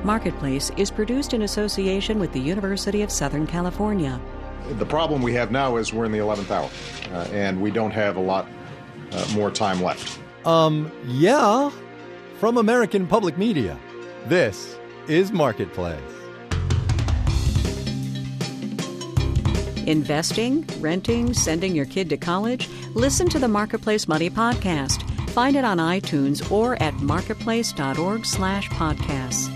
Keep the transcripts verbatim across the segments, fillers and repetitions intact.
Marketplace is produced in association with the University of Southern California. The problem we have now is we're in the eleventh hour, uh, and we don't have a lot uh, more time left. Um, yeah. From American Public Media, this is Marketplace. Investing, renting, sending your kid to college? Listen to the Marketplace Money Podcast. Find it on iTunes or at marketplace.org slash podcasts.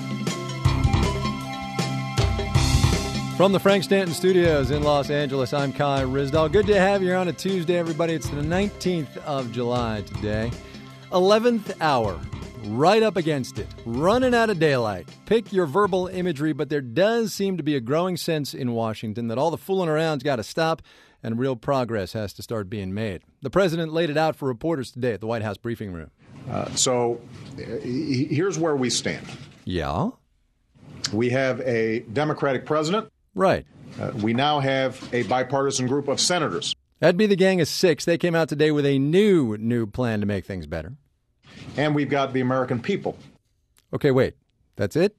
From the Frank Stanton Studios in Los Angeles, I'm Kai Ryssdal. Good to have you here on a Tuesday, everybody. It's the nineteenth of July today. eleventh hour, right up against it, running out of daylight. Pick your verbal imagery, but there does seem to be a growing sense in Washington that all the fooling around's got to stop and real progress has to start being made. The president laid it out for reporters today at the White House briefing room. Uh, so uh, here's where we stand. Yeah? We have a Democratic president. Right. Uh, we now have a bipartisan group of senators. That'd be the Gang of Six. They came out today with a new, new plan to make things better. And we've got the American people. Okay, wait. That's it?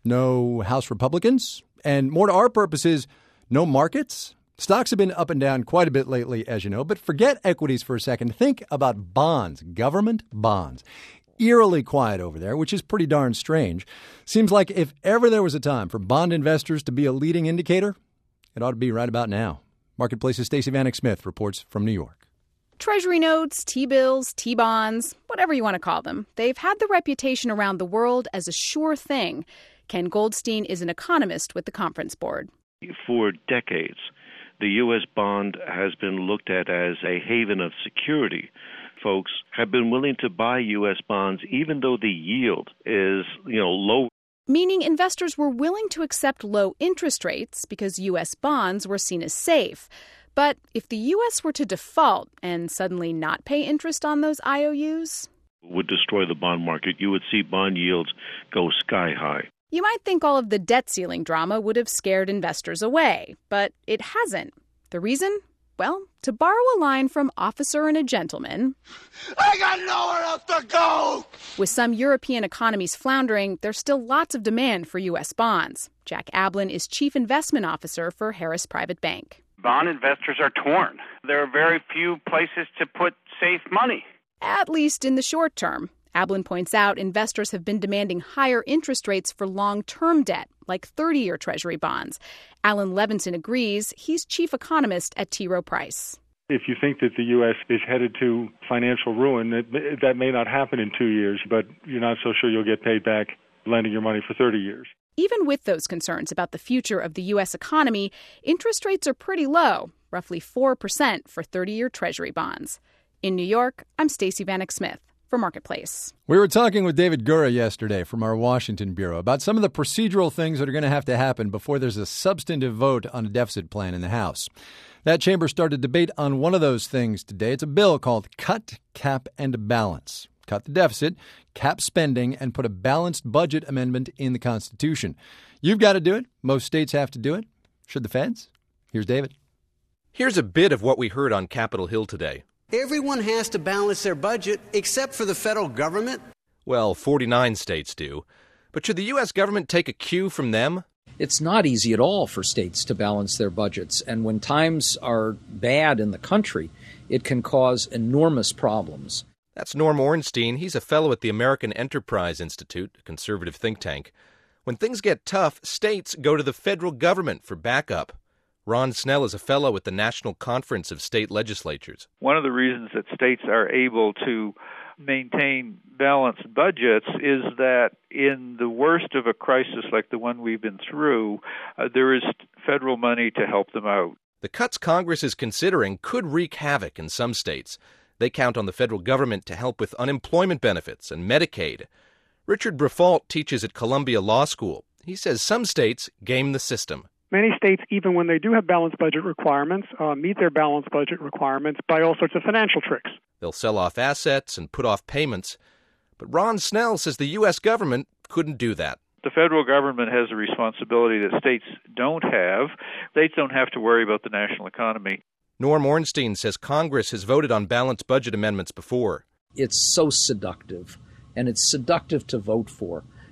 No House Republicans? And more to our purposes, no markets? Stocks have been up and down quite a bit lately, as you know, but forget equities for a second. Think about bonds, government bonds. Eerily quiet over there, which is pretty darn strange. Seems like if ever there was a time for bond investors to be a leading indicator, it ought to be right about now. Marketplace's Stacey Vanek Smith reports from New York. Treasury notes, T-bills, T-bonds, whatever you want to call them, they've had the reputation around the world as a sure thing. Ken Goldstein is an economist with the Conference Board. For decades, the U S bond has been looked at as a haven of security. Folks have been willing to buy U S bonds even though the yield is, you know, low. Meaning investors were willing to accept low interest rates because U S bonds were seen as safe. But if the U S were to default and suddenly not pay interest on those I O Us, would destroy the bond market. You would see bond yields go sky high. You might think all of the debt ceiling drama would have scared investors away, but it hasn't. The reason? Well, to borrow a line from Officer and a Gentleman, I got nowhere else to go! With some European economies floundering, there's still lots of demand for U S bonds. Jack Ablin is Chief Investment Officer for Harris Private Bank. Bond investors are torn. There are very few places to put safe money. At least in the short term. Ablin points out investors have been demanding higher interest rates for long-term debt, like thirty-year Treasury bonds. Alan Levinson agrees. He's chief economist at T. Rowe Price. If you think that the U S is headed to financial ruin, it, that may not happen in two years, but you're not so sure you'll get paid back lending your money for thirty years. Even with those concerns about the future of the U S economy, interest rates are pretty low, roughly four percent for thirty-year Treasury bonds. In New York, I'm Stacey Vanek Smith for Marketplace. We were talking with David Gura yesterday from our Washington bureau about some of the procedural things that are going to have to happen before there's a substantive vote on a deficit plan in the House. That chamber started debate on one of those things today. It's a bill called Cut, Cap, and Balance. Cut the deficit, cap spending, and put a balanced budget amendment in the Constitution. You've got to do it. Most states have to do it. Should the feds? Here's David. Here's a bit of what we heard on Capitol Hill today. Everyone has to balance their budget except for the federal government. Well, forty-nine states do. But should the U S government take a cue from them? It's not easy at all for states to balance their budgets. And when times are bad in the country, it can cause enormous problems. That's Norm Ornstein. He's a fellow at the American Enterprise Institute, a conservative think tank. When things get tough, states go to the federal government for backup. Ron Snell is a fellow at the National Conference of State Legislatures. One of the reasons that states are able to maintain balanced budgets is that in the worst of a crisis like the one we've been through, uh, there is federal money to help them out. The cuts Congress is considering could wreak havoc in some states. They count on the federal government to help with unemployment benefits and Medicaid. Richard Briffault teaches at Columbia Law School. He says some states game the system. Many states, even when they do have balanced budget requirements, uh, meet their balanced budget requirements by all sorts of financial tricks. They'll sell off assets and put off payments. But Ron Snell says the U S government couldn't do that. The federal government has a responsibility that states don't have. States don't have to worry about the national economy. Norm Ornstein says Congress has voted on balanced budget amendments before. It's so seductive, and it's seductive to vote for,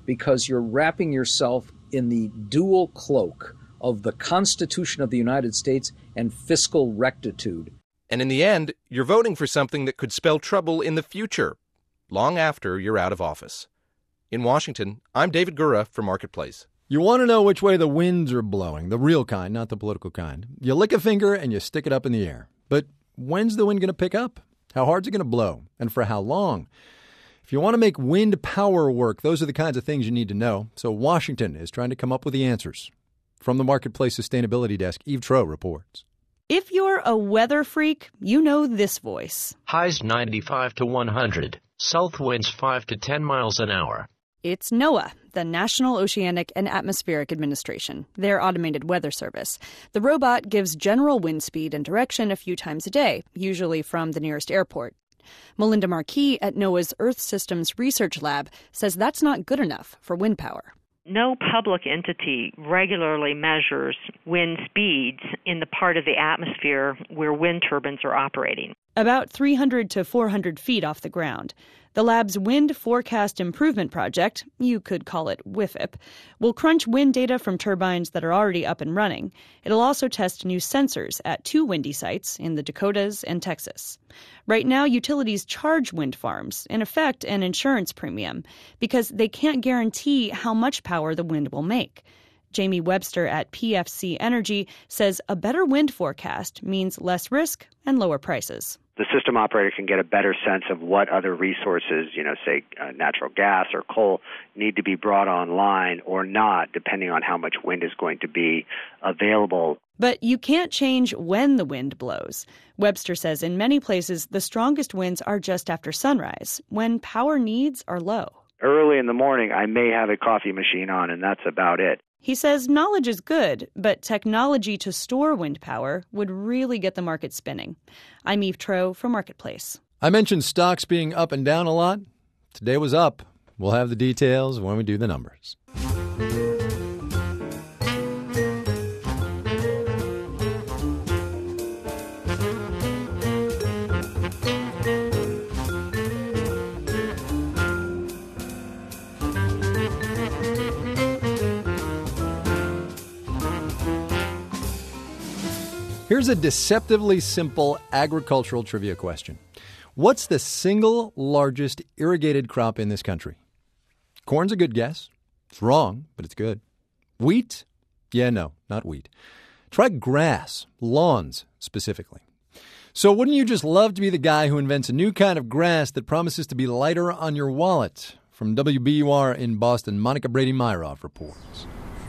because you're wrapping yourself in the dual cloak of the Constitution of the United States and fiscal rectitude. And in the end, you're voting for something that could spell trouble in the future, long after you're out of office. In Washington, I'm David Gura for Marketplace. You want to know which way the winds are blowing, the real kind, not the political kind. You lick a finger and you stick it up in the air. But when's the wind going to pick up? How hard's it going to blow? And for how long? If you want to make wind power work, those are the kinds of things you need to know. So Washington is trying to come up with the answers. From the Marketplace Sustainability Desk, Eve Troeh reports. If you're a weather freak, you know this voice. Highs ninety-five to one hundred. South winds five to ten miles an hour. It's NOAA, the National Oceanic and Atmospheric Administration, their automated weather service. The robot gives general wind speed and direction a few times a day, usually from the nearest airport. Melinda Marquis at NOAA's Earth Systems Research Lab says that's not good enough for wind power. No public entity regularly measures wind speeds in the part of the atmosphere where wind turbines are operating. About three hundred to four hundred feet off the ground. The lab's Wind Forecast Improvement Project, you could call it W I F I P, will crunch wind data from turbines that are already up and running. It'll also test new sensors at two windy sites in the Dakotas and Texas. Right now, utilities charge wind farms, in effect, an insurance premium, because they can't guarantee how much power the wind will make. Jamie Webster at P F C Energy says a better wind forecast means less risk and lower prices. The system operator can get a better sense of what other resources, you know, say uh, natural gas or coal, need to be brought online or not, depending on how much wind is going to be available. But you can't change when the wind blows. Webster says in many places, the strongest winds are just after sunrise, when power needs are low. Early in the morning, I may have a coffee machine on, and that's about it. He says knowledge is good, but technology to store wind power would really get the market spinning. I'm Eve Troeh for Marketplace. I mentioned stocks being up and down a lot. Today was up. We'll have the details when we do the numbers. Here's a deceptively simple agricultural trivia question. What's the single largest irrigated crop in this country? Corn's a good guess. It's wrong, but it's good. Wheat? Yeah, no, not wheat. Try grass, lawns specifically. So wouldn't you just love to be the guy who invents a new kind of grass that promises to be lighter on your wallet? From W B U R in Boston, Monica Brady-Myroff reports.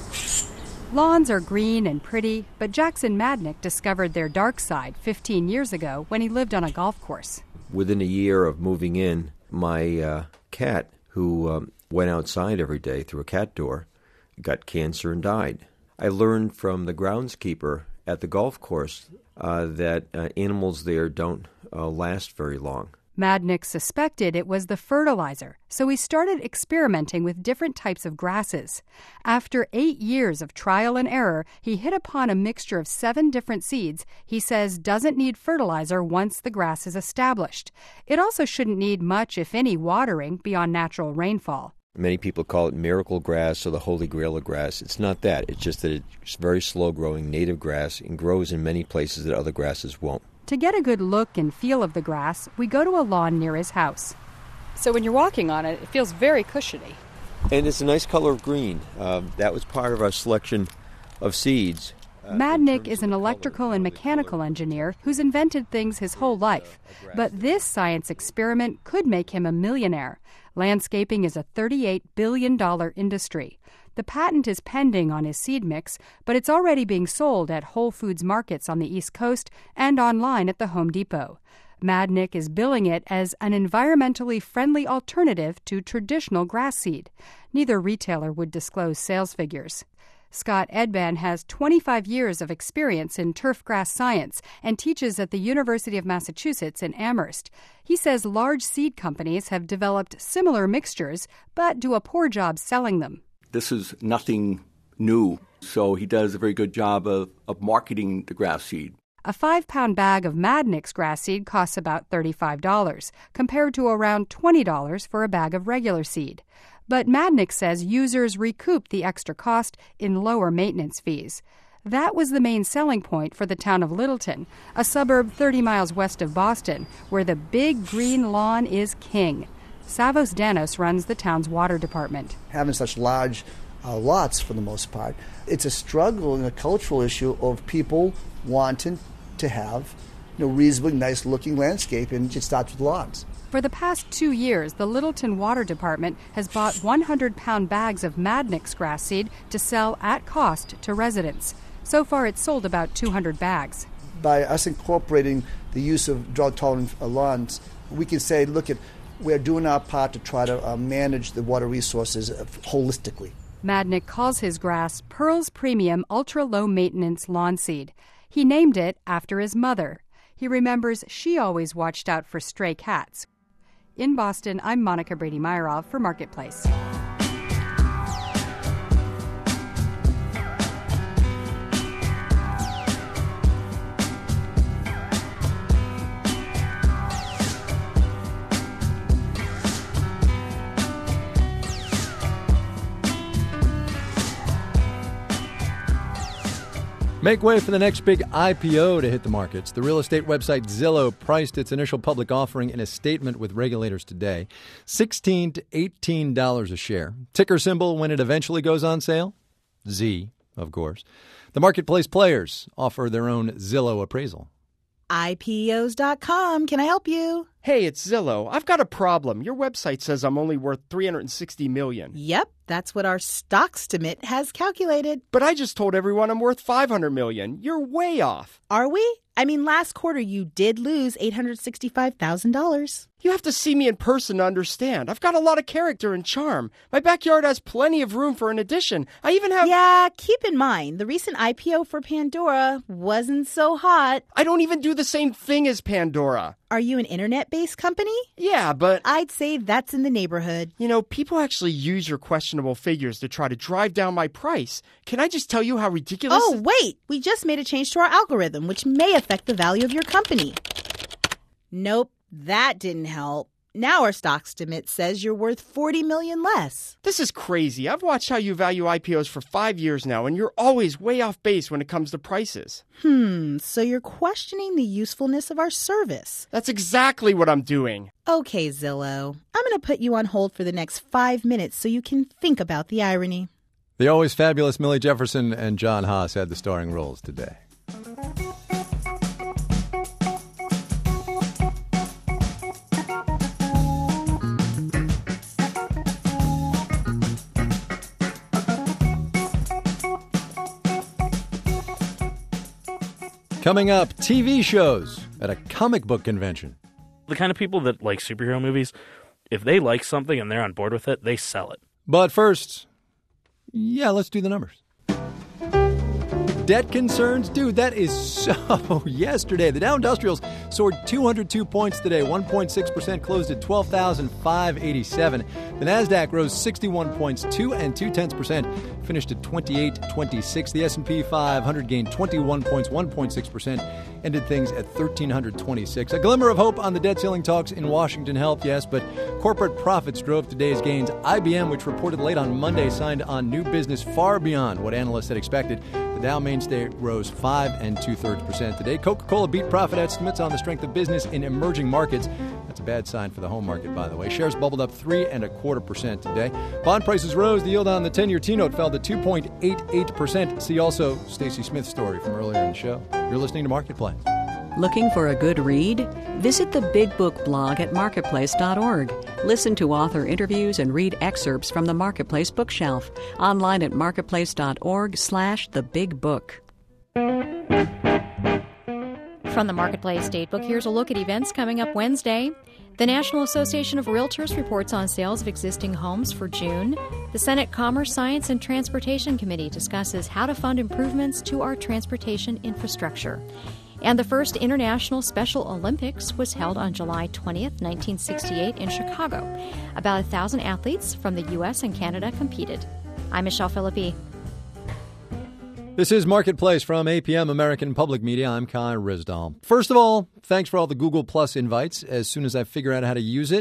Lawns are green and pretty, but Jackson Madnick discovered their dark side fifteen years ago when he lived on a golf course. Within a year of moving in, my uh, cat, who um, went outside every day through a cat door, got cancer and died. I learned from the groundskeeper at the golf course uh, that uh, animals there don't uh, last very long. Madnick suspected it was the fertilizer, so he started experimenting with different types of grasses. After eight years of trial and error, he hit upon a mixture of seven different seeds he says doesn't need fertilizer once the grass is established. It also shouldn't need much, if any, watering beyond natural rainfall. Many people call it miracle grass or the holy grail of grass. It's not that. It's just that it's very slow-growing native grass and grows in many places that other grasses won't. To get a good look and feel of the grass, we go to a lawn near his house. So when you're walking on it, it feels very cushiony. And it's a nice color of green. Uh, that was part of our selection of seeds. Uh, Madnick is an electrical and mechanical engineer who's invented things his whole life. But this science experiment could make him a millionaire. Landscaping is a thirty-eight billion dollars industry. The patent is pending on his seed mix, but it's already being sold at Whole Foods markets on the East Coast and online at the Home Depot. Madnick is billing it as an environmentally friendly alternative to traditional grass seed. Neither retailer would disclose sales figures. Scott Edban has twenty-five years of experience in turfgrass science and teaches at the University of Massachusetts in Amherst. He says large seed companies have developed similar mixtures, but do a poor job selling them. This is nothing new, so he does a very good job of, of marketing the grass seed. A five-pound bag of Madnick's grass seed costs about thirty-five dollars, compared to around twenty dollars for a bag of regular seed. But Madnick says users recouped the extra cost in lower maintenance fees. That was the main selling point for the town of Littleton, a suburb thirty miles west of Boston, where the big green lawn is king. Savos Danos runs the town's water department. Having such large uh, lots, for the most part, it's a struggle and a cultural issue of people wanting to have, you know, reasonably nice-looking landscape, and it starts with lawns. For the past two years, the Littleton Water Department has bought one hundred pound bags of Madnick's grass seed to sell at cost to residents. So far, it's sold about two hundred bags. By us incorporating the use of drought-tolerant lawns, we can say, look, at we're doing our part to try to uh, manage the water resources uh, holistically. Madnick calls his grass Pearl's Premium Ultra-Low-Maintenance Lawn Seed. He named it after his mother. He remembers she always watched out for stray cats. In Boston, I'm Monica Brady-Meyerov for Marketplace. Make way for the next big I P O to hit the markets. The real estate website Zillow priced its initial public offering in a statement with regulators today. sixteen to eighteen dollars a share. Ticker symbol when it eventually goes on sale? Z, of course. The marketplace players offer their own Zillow appraisal. I P Os dot com. Can I help you? Hey, it's Zillow. I've got a problem. Your website says I'm only worth three hundred sixty million dollars. Yep, that's what our Stockstimate has calculated. But I just told everyone I'm worth five hundred million dollars. You're way off. Are we? I mean, last quarter you did lose eight hundred sixty-five thousand dollars. You have to see me in person to understand. I've got a lot of character and charm. My backyard has plenty of room for an addition. I even have... Yeah, keep in mind, the recent I P O for Pandora wasn't so hot. I don't even do the same thing as Pandora. Are you an internet-based company? Yeah, but... I'd say that's in the neighborhood. You know, people actually use your questionable figures to try to drive down my price. Can I just tell you how ridiculous... Oh, wait! We just made a change to our algorithm, which may affect the value of your company. Nope, that didn't help. Now our Stockstimate says you're worth forty million dollars less. This is crazy. I've watched how you value I P Os for five years now, and you're always way off base when it comes to prices. Hmm, so you're questioning the usefulness of our service. That's exactly what I'm doing. Okay, Zillow. I'm going to put you on hold for the next five minutes so you can think about the irony. The always fabulous Millie Jefferson and John Haas had the starring roles today. Coming up, T V shows at a comic book convention. The kind of people that like superhero movies, if they like something and they're on board with it, they sell it. But first, yeah, let's do the numbers. Debt concerns? Dude, that is so yesterday. The Dow Industrials soared two hundred two points today, one point six percent, closed at twelve thousand five hundred eighty-seven. The Nasdaq rose sixty-one points, two and two tenths percent, finished at twenty-eight twenty-six. The S and P five hundred gained twenty-one points, one point six percent, ended things at one thousand three hundred twenty-six. A glimmer of hope on the debt ceiling talks in Washington helped, yes, but corporate profits drove today's gains. I B M, which reported late on Monday, signed on new business far beyond what analysts had expected. The Dow mainstay rose five and two-thirds percent today. Coca-Cola beat profit estimates on the strength of business in emerging markets. That's a bad sign for the home market, by the way. Shares bubbled up three and a quarter percent today. Bond prices rose. The yield on the ten-year T-note fell to two point eight eight percent. See also Stacey Smith's story from earlier in the show. You're listening to Marketplace. Looking for a good read? Visit the Big Book blog at marketplace dot org. Listen to author interviews and read excerpts from the Marketplace bookshelf. Online at marketplace dot org slash the big book. From the Marketplace Datebook, here's a look at events coming up Wednesday. The National Association of Realtors reports on sales of existing homes for June. The Senate Commerce, Science, and Transportation Committee discusses how to fund improvements to our transportation infrastructure. And the first International Special Olympics was held on July twentieth, nineteen sixty-eight in Chicago. About a thousand athletes from the U S and Canada competed. I'm Michelle Philippi. This is Marketplace from A P M American Public Media. I'm Kai Rizdal. First of all, thanks for all the Google Plus invites. As soon as I figure out how to use it,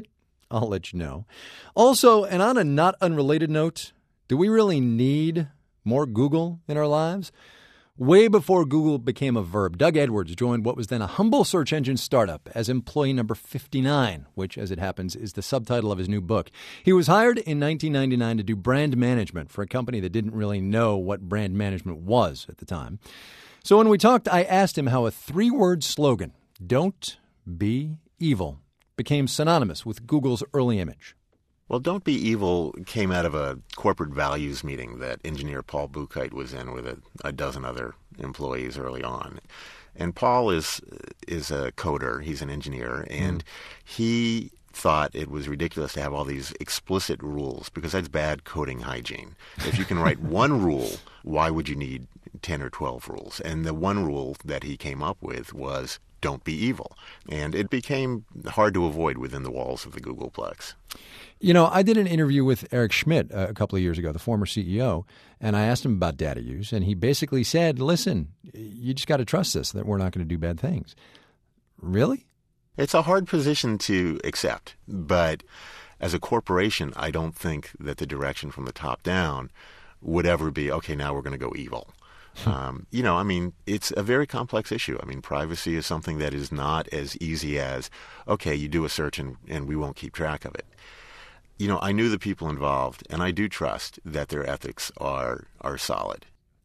I'll let you know. Also, and on a not unrelated note, do we really need more Google in our lives? Way before Google became a verb, Doug Edwards joined what was then a humble search engine startup as employee number fifty-nine, which, as it happens, is the subtitle of his new book. He was hired in nineteen ninety-nine to do brand management for a company that didn't really know what brand management was at the time. So when we talked, I asked him how a three-word slogan, "Don't be evil," became synonymous with Google's early image. Well, Don't Be Evil came out of a corporate values meeting that engineer Paul Buchheit was in with a, a dozen other employees early on. And Paul is is a coder. He's an engineer. And mm. he thought it was ridiculous to have all these explicit rules because that's bad coding hygiene. If you can write one rule, why would you need ten or twelve rules? And the one rule that he came up with was don't be evil. And it became hard to avoid within the walls of the Googleplex. You know, I did an interview with Eric Schmidt a couple of years ago, the former C E O, and I asked him about data use, and he basically said, listen, you just got to trust us that we're not going to do bad things. Really? It's a hard position to accept, but as a corporation, I don't think that the direction from the top down would ever be, okay, now we're going to go evil. Um, you know, I mean, it's a very complex issue. I mean, privacy is something that is not as easy as, okay, you do a search and, and we won't keep track of it. You know, I knew the people involved, and I do trust that their ethics are are solid.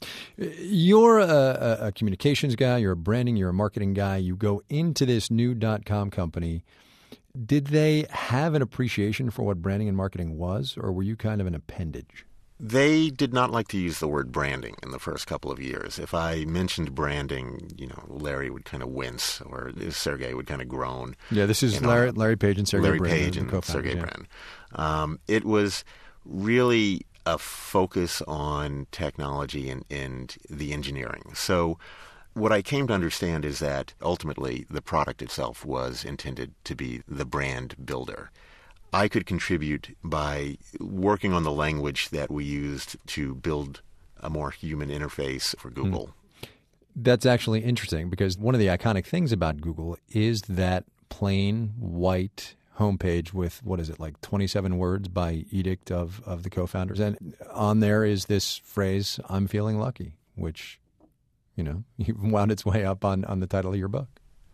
You're a, a communications guy, you're a branding, you're a marketing guy. You go into this new dot-com company. Did they have an appreciation for what branding and marketing was, or were you kind of an appendage? They did not like to use the word branding in the first couple of years. If I mentioned branding, you know, Larry would kind of wince, or Sergey would kind of groan. Yeah, this is Larry, Larry Page and Sergey Larry Brin. Page and Sergey Brin. Um, it was really a focus on technology and, and the engineering. So what I came to understand is that ultimately the product itself was intended to be the brand builder. I could contribute by working on the language that we used to build a more human interface for Google. Mm. That's actually interesting because one of the iconic things about Google is that plain white homepage with, what is it, like twenty-seven words by edict of, of the co-founders. And on there is this phrase, "I'm feeling lucky," which, you know, wound its way up on, on the title of your book.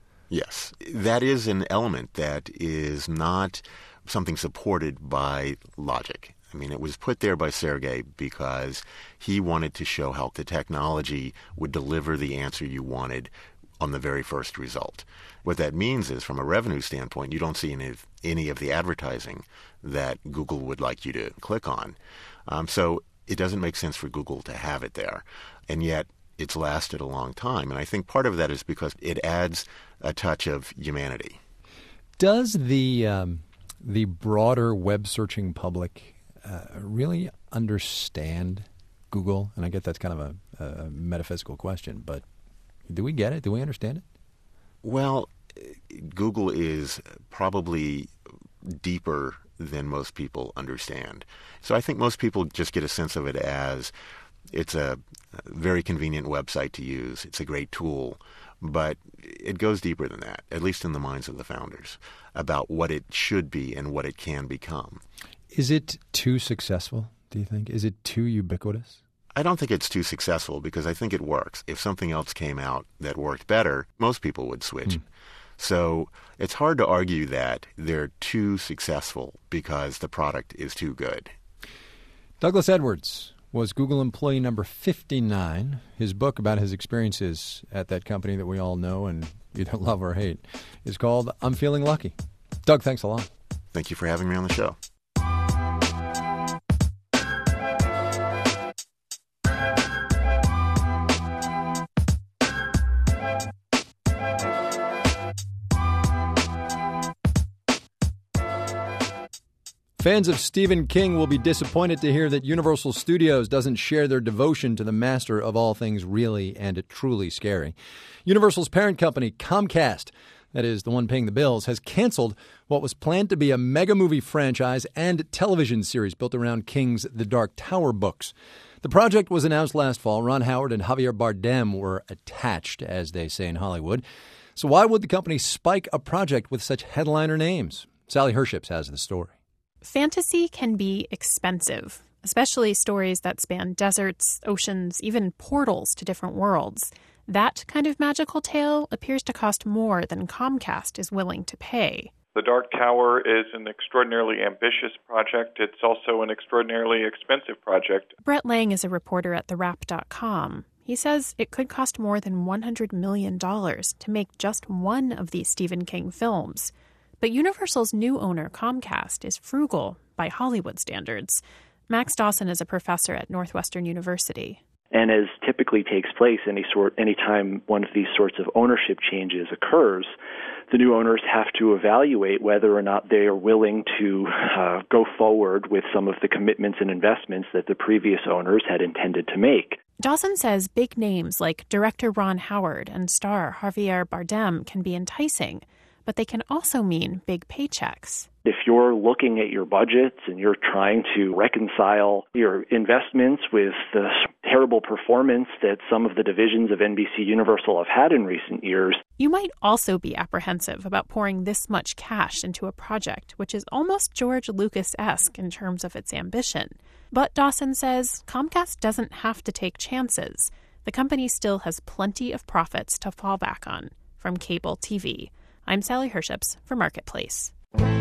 Yes. That is an element that is not something supported by logic. I mean, it was put there by Sergey because he wanted to show how the technology would deliver the answer you wanted on the very first result. What that means is, from a revenue standpoint, you don't see any of, any of the advertising that Google would like you to click on. Um, so it doesn't make sense for Google to have it there. And yet it's lasted a long time. And I think part of that is because it adds a touch of humanity. Does the um, the broader web searching public uh, really understand Google? And I get that's kind of a, a metaphysical question, but do we get it? Do we understand it? Well, Google is probably deeper than most people understand. So I think most people just get a sense of it as it's a very convenient website to use. It's a great tool. But it goes deeper than that, at least in the minds of the founders, about what it should be and what it can become. Is it too successful, do you think? Is it too ubiquitous? I don't think it's too successful because I think it works. If something else came out that worked better, most people would switch. Mm. So it's hard to argue that they're too successful because the product is too good. Douglas Edwards was Google employee number fifty-nine. His book about his experiences at that company that we all know and either love or hate is called I'm Feeling Lucky. Doug, thanks a lot. Thank you for having me on the show. Fans of Stephen King will be disappointed to hear that Universal Studios doesn't share their devotion to the master of all things really and truly scary. Universal's parent company, Comcast, that is the one paying the bills, has canceled what was planned to be a mega movie franchise and television series built around King's The Dark Tower books. The project was announced last fall. Ron Howard and Javier Bardem were attached, as they say in Hollywood. So why would the company spike a project with such headliner names? Sally Herships has the story. Fantasy can be expensive, especially stories that span deserts, oceans, even portals to different worlds. That kind of magical tale appears to cost more than Comcast is willing to pay. The Dark Tower is an extraordinarily ambitious project. It's also an extraordinarily expensive project. Brett Lang is a reporter at the wrap dot com. He says it could cost more than one hundred million dollars to make just one of these Stephen King films. But Universal's new owner, Comcast, is frugal by Hollywood standards. Max Dawson is a professor at Northwestern University. And as typically takes place any sort, any time one of these sorts of ownership changes occurs, the new owners have to evaluate whether or not they are willing to uh, go forward with some of the commitments and investments that the previous owners had intended to make. Dawson says big names like director Ron Howard and star Javier Bardem can be enticing, but they can also mean big paychecks. If you're looking at your budgets and you're trying to reconcile your investments with the terrible performance that some of the divisions of N B C Universal have had in recent years, you might also be apprehensive about pouring this much cash into a project, which is almost George Lucas-esque in terms of its ambition. But Dawson says Comcast doesn't have to take chances. The company still has plenty of profits to fall back on from cable T V. I'm Sally Herships for Marketplace.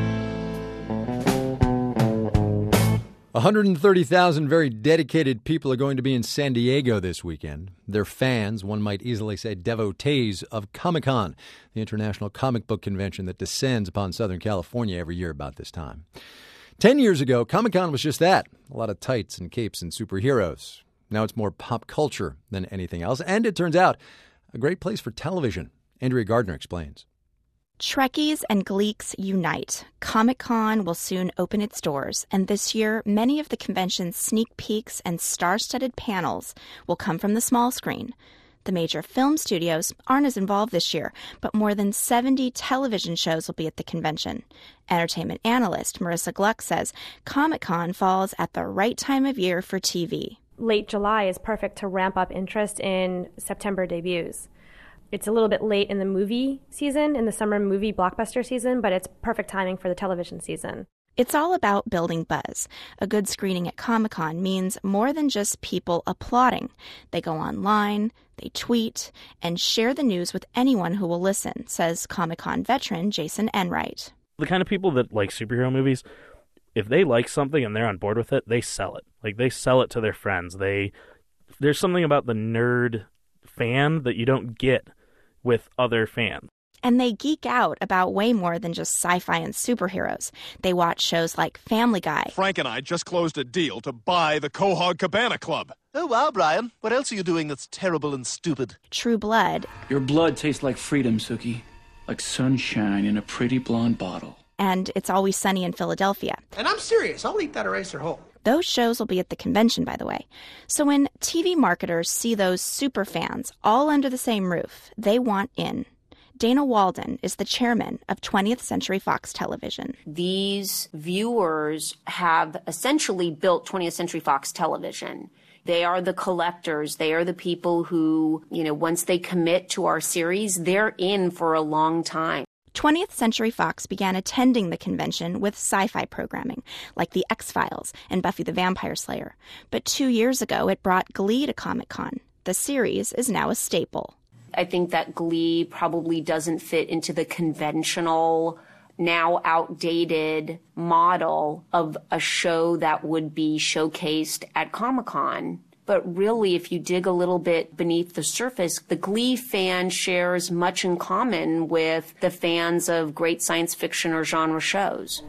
one hundred thirty thousand very dedicated people are going to be in San Diego this weekend. They're fans, one might easily say devotees, of Comic-Con, the international comic book convention that descends upon Southern California every year about this time. Ten years ago, Comic-Con was just that, a lot of tights and capes and superheroes. Now it's more pop culture than anything else, and it turns out a great place for television. Andrea Gardner explains. Trekkies and Gleeks unite. Comic-Con will soon open its doors, and this year, many of the convention's sneak peeks and star-studded panels will come from the small screen. The major film studios aren't as involved this year, but more than seventy television shows will be at the convention. Entertainment analyst Marissa Gluck says Comic-Con falls at the right time of year for T V. Late July is perfect to ramp up interest in September debuts. It's a little bit late in the movie season, in the summer movie blockbuster season, but it's perfect timing for the television season. It's all about building buzz. A good screening at Comic-Con means more than just people applauding. They go online, they tweet, and share the news with anyone who will listen, says Comic-Con veteran Jason Enright. The kind of people that like superhero movies, if they like something and they're on board with it, they sell it. Like, they sell it to their friends. They There's something about the nerd fan that you don't get with other fans. And they geek out about way more than just sci-fi and superheroes. They watch shows like Family Guy. Frank and I just closed a deal to buy the Quahog Cabana Club. Oh, wow, Brian. What else are you doing that's terrible and stupid? True Blood. Your blood tastes like freedom, Suki. Like sunshine in a pretty blonde bottle. And It's Always Sunny in Philadelphia. And I'm serious. I'll eat that eraser whole. Those shows will be at the convention, by the way. So when T V marketers see those super fans all under the same roof, they want in. Dana Walden is the chairman of twentieth Century Fox Television. These viewers have essentially built twentieth Century Fox Television. They are the collectors. They are the people who, you know, once they commit to our series, they're in for a long time. twentieth Century Fox began attending the convention with sci-fi programming, like The X-Files and Buffy the Vampire Slayer. But two years ago, it brought Glee to Comic-Con. The series is now a staple. I think that Glee probably doesn't fit into the conventional, now outdated model of a show that would be showcased at Comic-Con. But really, if you dig a little bit beneath the surface, the Glee fan shares much in common with the fans of great science fiction or genre shows.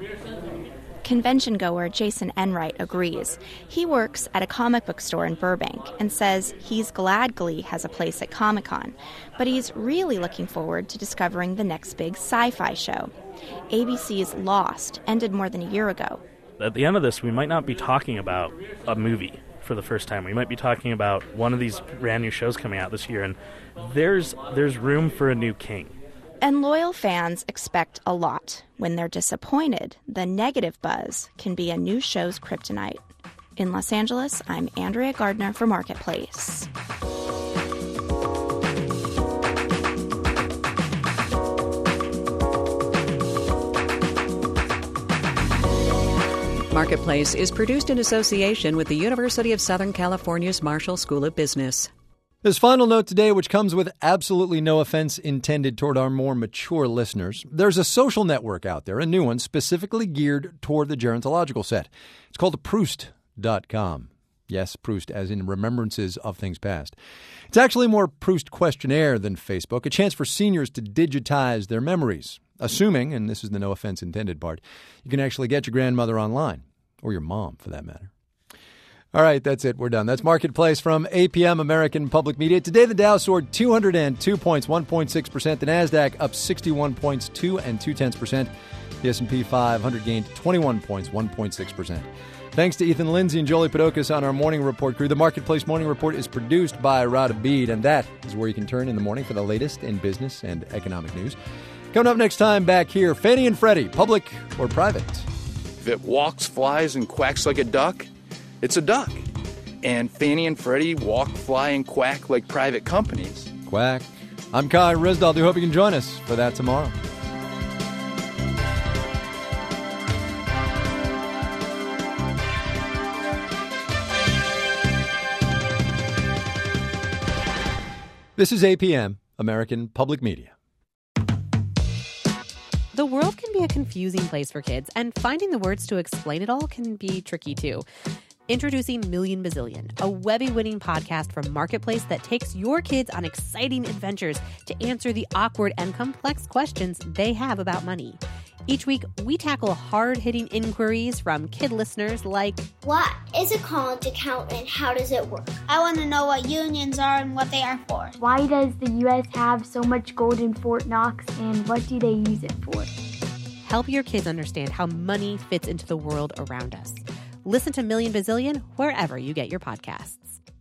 Convention goer Jason Enright agrees. He works at a comic book store in Burbank and says he's glad Glee has a place at Comic-Con, but he's really looking forward to discovering the next big sci-fi show. A B C's Lost ended more than a year ago. At the end of this, we might not be talking about a movie for the first time. We might be talking about one of these brand new shows coming out this year, and there's there's room for a new king. And loyal fans expect a lot. When they're disappointed, the negative buzz can be a new show's kryptonite. In Los Angeles, I'm Andrea Gardner for Marketplace. Marketplace is produced in association with the University of Southern California's Marshall School of Business. This final note today, which comes with absolutely no offense intended toward our more mature listeners. There's a social network out there, a new one, specifically geared toward the gerontological set. It's called Proust dot com. Yes, Proust, as in remembrances of things past. It's actually more Proust questionnaire than Facebook, a chance for seniors to digitize their memories, assuming, and this is the no offense intended part, you can actually get your grandmother online, or your mom, for that matter. All right, that's it. We're done. That's Marketplace from A P M American Public Media. Today, the Dow soared two hundred two points, one point six percent. The NASDAQ up sixty-one points, two and two-tenths percent. The S and P five hundred gained twenty-one points, one point six percent. Thanks to Ethan Lindsay and Jolie Podokis on our Morning Report crew. The Marketplace Morning Report is produced by Rod Abid, and that is where you can turn in the morning for the latest in business and economic news. Coming up next time back here, Fannie and Freddie, public or private? If it walks, flies, and quacks like a duck, it's a duck. And Fannie and Freddie walk, fly, and quack like private companies. Quack. I'm Kai Risdal. Do hope you can join us for that tomorrow. This is A P M, American Public Media. The world can be a confusing place for kids, and finding the words to explain it all can be tricky too. Introducing Million Bazillion, a Webby-winning podcast from Marketplace that takes your kids on exciting adventures to answer the awkward and complex questions they have about money. Each week, we tackle hard-hitting inquiries from kid listeners like, what is a college account and how does it work? I want to know what unions are and what they are for. Why does the U S have so much gold in Fort Knox, and what do they use it for? Help your kids understand how money fits into the world around us. Listen to Million Bazillion wherever you get your podcasts.